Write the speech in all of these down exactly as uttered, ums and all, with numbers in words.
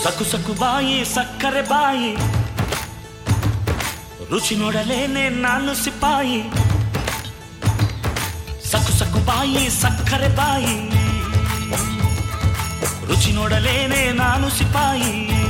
ಸಕು ಸಕು ಬಾಯಿ ಸಕ್ಕರೆ ಬಾಯಿ ರುಚಿ ನೋಡಲೇನೆ ನಾನು ಸಿಪಾಯಿ ಸಕು ಸಕು ಬಾಯಿ ಸಕ್ಕರೆ ಬಾಯಿ ರುಚಿ ನೋಡಲೇನೆ ನಾನು ಸಿಪಾಯಿ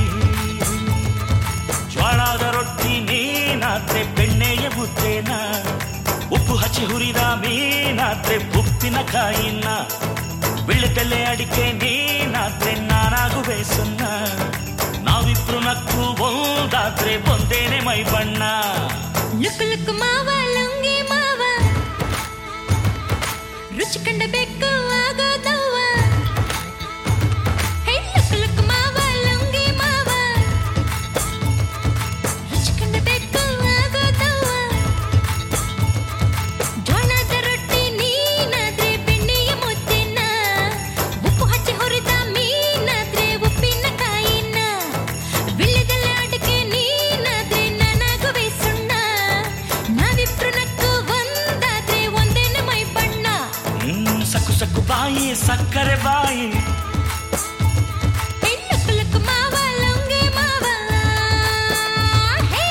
ಜ್ವಾಳದ ರೊಟ್ಟಿ ನೀನಾದ್ರೆ ಬೆಣ್ಣೆಯ ಮುದ್ದೇನ ಉಪ್ಪು ಹಚ್ಚಿ ಹುರಿದ ಮೀನಾದ್ರೆ ಉಪ್ಪಿನಕಾಯಿನ ಬಿಳಿತೆಲೆ ಅಡಿಕೆ ನೀನಾದ್ರೆ ನಾನಾಗುವೆ ಸುನ್ನ ನಾವಿಬ್ರು ನಕ್ಕು ಒಂದಾದ್ರೆ ಒಂದೇನೆ ಮೈ ಬಣ್ಣ ಲುಕ್ ಲುಕ್ ಮಾವ ಲುಂಗಿ ಮಾವ ರುಚಿ ಕಂಡ ಬೆಕ್ಕು ಆಗೋದವ್ವ ಹೇ ಲುಕ್ ಲುಕ್ ಮಾವ ಲುಂಗಿ ಮಾವ ರುಚಿ ಕಂಡ ಬೆಕ್ಕು ಆಗೋದವ್ವ ಜೋಳದ ರೊಟ್ಟಿ ನೀನಾದ್ರೆ ಬೆಣ್ಣೆಯ ಮುದ್ದೆನ ಉಪ್ಪು ಹಚ್ಚಿ ಹುರಿದ ಮೀನಾದ್ರೆ ಉಪ್ಪಿನಕಾಯಿನ ಬಿಳಿದೆಲೆ ಅಡಿಕೆ ನೀನಾದ್ರೆ ನಾನಾಗುವೆ ಸುಣ್ಣ ನಾವಿಬ್ರು ನಕ್ಕು ಒಂದಾದ್ರೆ ಒಂದೇನೆ ಮೈ ಬಣ್ಣ ಸಕು ಸಕು ಬಾಯಿ ಸಕ್ಕರೆ ಬಾಯಿ ಹೇ ಲುಕ್ ಲುಕ್ ಮಾವ ಲುಂಗಿ ಮಾವ ಹೇ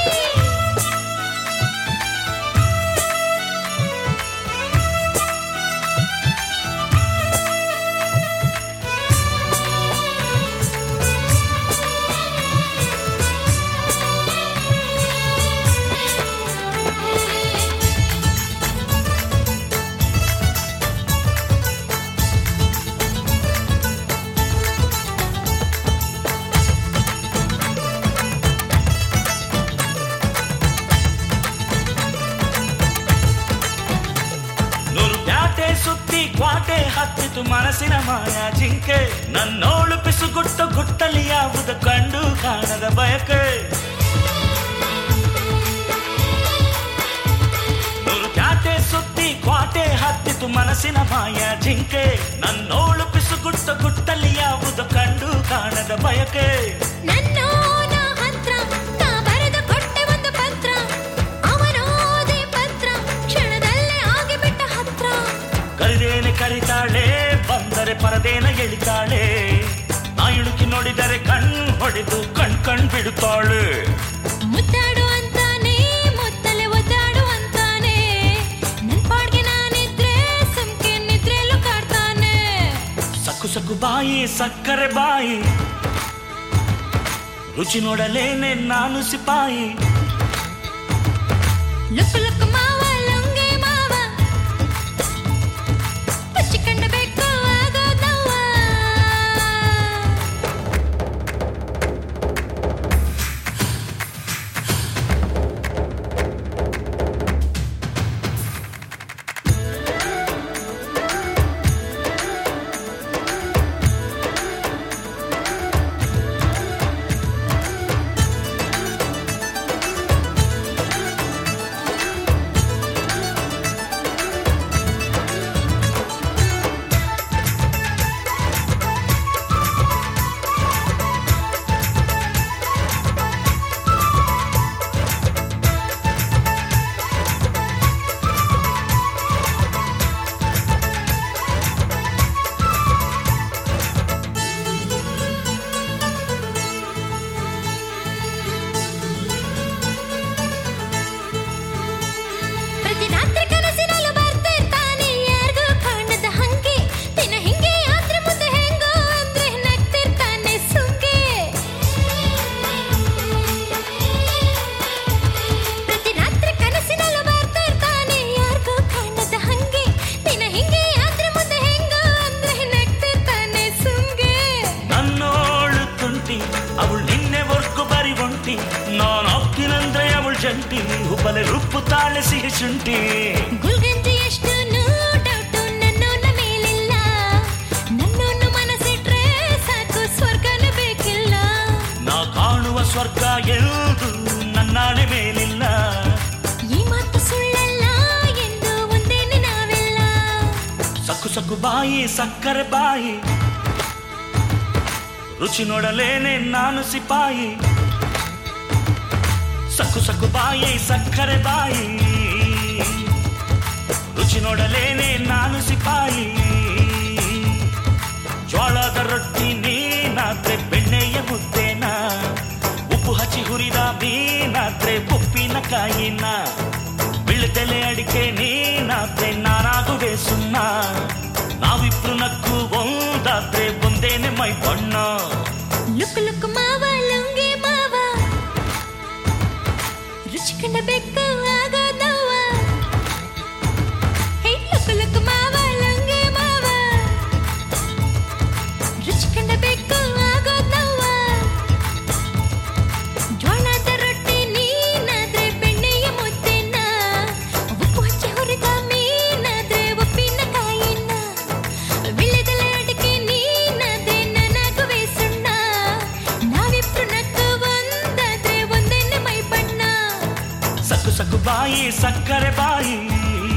ನೂರು ಪ್ಯಾಟೆ ಸುತ್ತಿ ಕ್ವಾಟೆ ಹತ್ತಿತು ಮನಸ್ಸಿನ ಮಾಯ ಜಿಂಕೆ ನನ್ನೋಳು ಪಿಸುಗುಟ್ಟು ಗುಟ್ಟಲಿ ಯಾವುದು ಕಂಡು ಕಾಣದ ಬಯಕೆ ನೂರು ಪ್ಯಾಟೆ ಸುತ್ತಿ ಕ್ವಾಟೆ ಹತ್ತಿತು ಮನಸ್ಸಿನ ಮಾಯ ಜಿಂಕೆ ನನ್ನೋಳು ಪಿಸುಗುಟ್ಟು ಗುಟ್ಟಲಿ ಯಾವುದು ಕಂಡು ಕಾಣದ ಬಯಕೆ ನನ್ನೋನ ಹತ್ರ ತಾ ಬರೆದು ಕೊಟ್ಟೆ ಒಂದು ಪತ್ರ ಅವನೋದೆ ಪತ್ರ ಕ್ಷಣದಲ್ಲೇ ಆಗಿಬಿಟ್ಟ ಹತ್ರ ಕರಿದೇನೆ ಕರಿತಾಳೆ ಬಂದರೆ ಪರದೇನ ಎಳಿತಾಳೆ ನಾ ಇಳುಕಿ ನೋಡಿದರೆ ಕಣ್ಣು ಹೊಡೆದು ಕಣ್ ಕಣ್ ಬಿಡುತ್ತಾಳೆ ಮುದ್ದಾಡು ಅಂತಾನೆ ಮುತ್ತಲೆ ಒದ್ದಾಡು ಅಂತಾನೆ ನನ್ ಪಾಡ್ಗೆ ನಾನಿದ್ರೆ ಸುಮ್ಕೆ ನಿದ್ರೆಲ್ಲೂ ಕಾಡ್ತಾನೆ ಸಕು ಸಕು ಬಾಯಿ ಸಕ್ಕರೆ ಬಾಯಿ ರುಚಿ ನೋಡಲೇನೆ ನಾನು ಸಿಪಾಯಿ ಲುಕ್ ಲುಕ್ ಮಾವ ಲುಂಗಿ ಮಾವ ರುಚಿ ಕಂಡ ಬೆಕ್ಕು ಆಗೋದವ್ವ ಪ್ರತಿ ರಾತ್ರಿ ಕನಸಿನಲ್ಲೂ ಬರ್ತಿರ್ತಾನೆ ಯಾರಿಗೂ ಕಾಣದ ಹಂಗೆ ದಿನ ಹಿಂಗೆ ಆದ್ರೆ ಮುಂದೆ ಹೆಂಗೋ ಅಂದ್ರೆ ನಗ್ತಿರ್ತಾನೆ ಸುಂಗೆ ಪ್ರತಿ ರಾತ್ರಿ ಕನಸಿನಲ್ಲೂ ಬರ್ತಿರ್ತಾನೆ ಯಾರಿಗೂ ಕಾಣದ ಹಂಗೆ ದಿನ ಹಿಂಗೆ ಆದ್ರೆ ಮುಂದೆ ಹೆಂಗೋ ಅಂದ್ರೆ ನಗ್ತಿರ್ತಾನೆ ಸುಂಗೆ ನನ್ನೋಳು ತುಂಟಿ ಅವಳು ನಿನ್ನೆವರ್ಗೂ ಬರಿ ಒಂಟಿ ನಾನು ಅಪ್ಪಿನಂದ್ರೆ ಅವಳು ಜಂಟಿ ಹುಬ್ಬಲೆ ರುಪ್ಪು ತಾಳೆ ಸಿಹಿ ಶುಂಠಿ ಗುಲ್ಗಂಜಿ ಎಷ್ಟು ಡೌಟು ನನ್ನೋನ ಮೇಲಿಲ್ಲ ನನ್ನೋನು ಮನಸ್ಸಿಟ್ರೆ ಸಾಕು ಸ್ವರ್ಗನ ಬೇಕಿಲ್ಲ ನಾ ಕಾಣುವ ಸ್ವರ್ಗ ಎಂದು ನನ್ನಾಳೆ ಮೇಲಿಲ್ಲ ಈ ಮಾತು ಸುಳ್ಳಲ್ಲ ಎಂದು ಒಂದೇನೆ ನಾವೆಲ್ಲ ಸಕು ಸಕು ಬಾಯಿ ಸಕ್ಕರೆ ಬಾಯಿ ರುಚಿ ನೋಡಲೇನೆ ನಾನು ಸಿಪಾಯಿ ಸಕು ಸಕು ಬಾಯಿ ಸಕ್ಕರೆ ಬಾಯಿ ರುಚಿ ನೋಡಲೇನೆ ನಾನು ಸಿಪಾಯಿ ಜ್ವಾಳದ ರೊಟ್ಟಿ ನೀನಾದ್ರೆ ಬೆಣ್ಣೆಯ ಮುದ್ದೇನ ಉಪ್ಪಿನಕಾಯಿನ ಬೀಳ್ದೆಲೆ ಅಡಿಕೆ ನೀನಾದ್ರೆ ನಾನಾಗುವೆ ಸುಣ್ಣ ನಾವಿಬ್ರು ನಕ್ಕು ಒಂದಾದ್ರೆ ಒಂದೇನೆ ಮೈ ಬಣ್ಣ ಲುಕ್ ಲುಕ್ ಮಾವ ಲುಂಗಿ ಮಾವ ರುಚಿ ಕಂಡ ಬೆಕ್ಕು ಆಗೋದವ್ವ ಹೇ ಲುಕ್ ಲುಕ್ ಮಾವ ಲುಂಗಿ ಮಾವ ರುಚಿ ಕಂಡ ಬೆಕ್ಕು ಆಗೋದವ್ವ ಜೋಳದ ರೊಟ್ಟಿ ನೀನಾದ್ರೆ ಬೆಣ್ಣೆಯ ಮುದ್ದೆನ ಉಪ್ಪು ಹಚ್ಚಿ ಹುರಿದ ಮೀನಾದ್ರೆ ಉಪ್ಪಿನಕಾಯಿನ ವಿಳ್ಯದೆಲೆ ಅಡಿಕೆ ನೀನಾದ್ರೆ ನನಗುವೆ ಸುಣ್ಣ ನಾವಿಬ್ರು ನಕ್ಕು ಒಂದಾದ್ರೆ ಒಂದೇನೆ ಮೈ ಬಣ್ಣ ಸಕ್ಕು ಸಕ್ಕು ಬಾಯಿ ಸಕ್ಕರೆ ಬಾಯಿ